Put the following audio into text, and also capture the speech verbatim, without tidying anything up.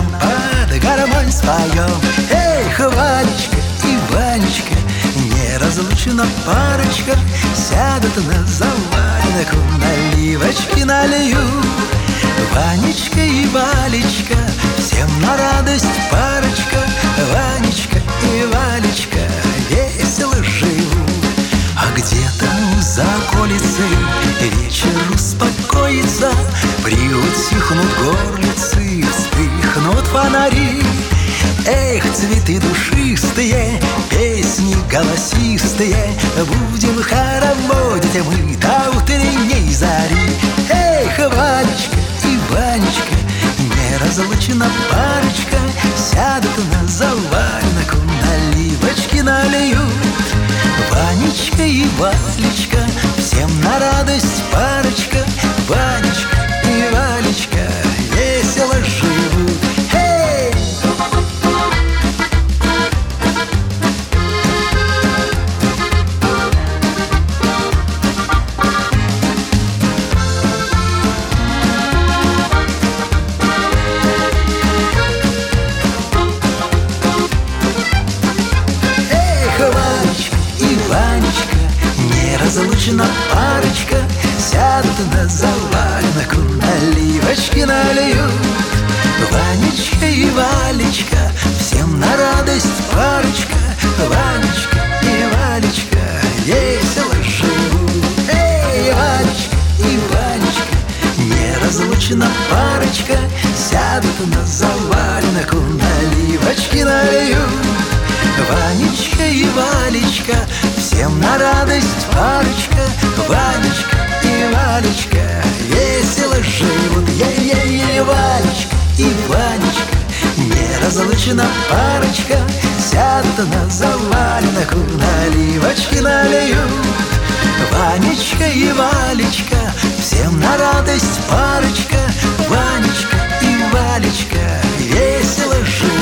нам под гармонь споем. Эх, Валечка и Валечка, неразлучна парочка, сядут на заваленку, наливочки налью. Ванечка и Валечка, всем на радость парочка, Ванечка и Валечка весело живут. А где-то за околицей вечер успокоится, приутихнут горлицы, вспыхнут фонари. Эх, цветы душистые, песни голосистые, будем хороводить мы до утренней зари. Эх, Валечка и Ванечка, неразлучна парочка, сядут на заваленку, наливочки нальют. Ванечка и Валечка, всем на радость парочка, Ванечка и Валечка весело живут. Эй! Ванечка, неразлучна парочка, сядут на заваленку, наливочки нальют. Ванечка и Валечка, всем на радость парочка, Ванечка и Валечка весело живут. Эй, Ванечка и Ванечка, неразлучна парочка, сядут на заваленку, наливочки нальют. Ванечка и Валечка, всем на радость парочка, Ванечка и Валечка весело живут. Ей-ей-ей, Валечка и Ванечка, неразлучна парочка, сядут на заваленку, наливочки нальют. Ванечка и Валечка, всем на радость парочка, Ванечка и Валечка весело живут.